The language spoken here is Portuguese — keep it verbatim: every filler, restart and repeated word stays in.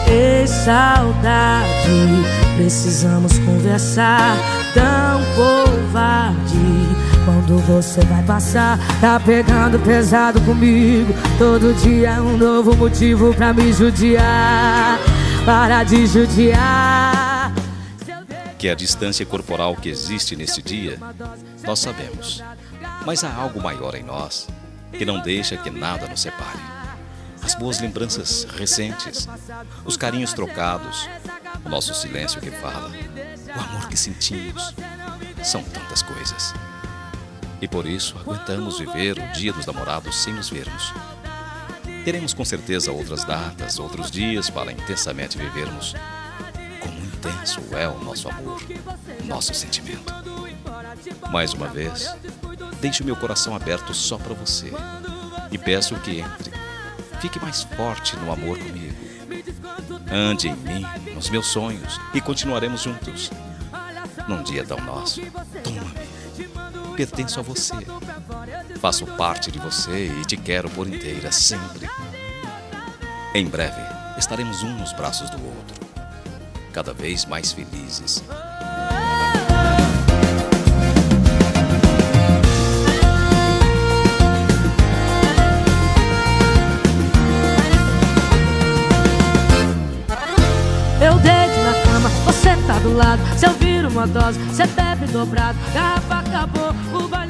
Ei, saudade, precisamos conversar. Tão covarde, quando você vai passar. Tá pegando pesado comigo. Todo dia é um novo motivo pra me judiar. Para de judiar. Que a distância corporal que existe nesse dia, nós sabemos. Mas há algo maior em nós, que não deixa que nada nos separe. As boas lembranças recentes, os carinhos trocados, o nosso silêncio que fala, o amor que sentimos. São tantas coisas. E por isso aguentamos viver o dia dos namorados sem nos vermos. Teremos com certeza outras datas, outros dias para intensamente vivermos como intenso é o nosso amor, nosso sentimento. Mais uma vez, deixo meu coração aberto só para você e peço que entre, fique mais forte no amor comigo. Ande em mim, nos meus sonhos, e continuaremos juntos. Num dia tão nosso, toma-me, pertenço a você. Faço parte de você e te quero por inteira, sempre. Em breve, estaremos um nos braços do outro, cada vez mais felizes. Eu deito na cama, você tá do lado. Se eu viro uma dose, você bebe dobrado. Garrafa acabou, o baile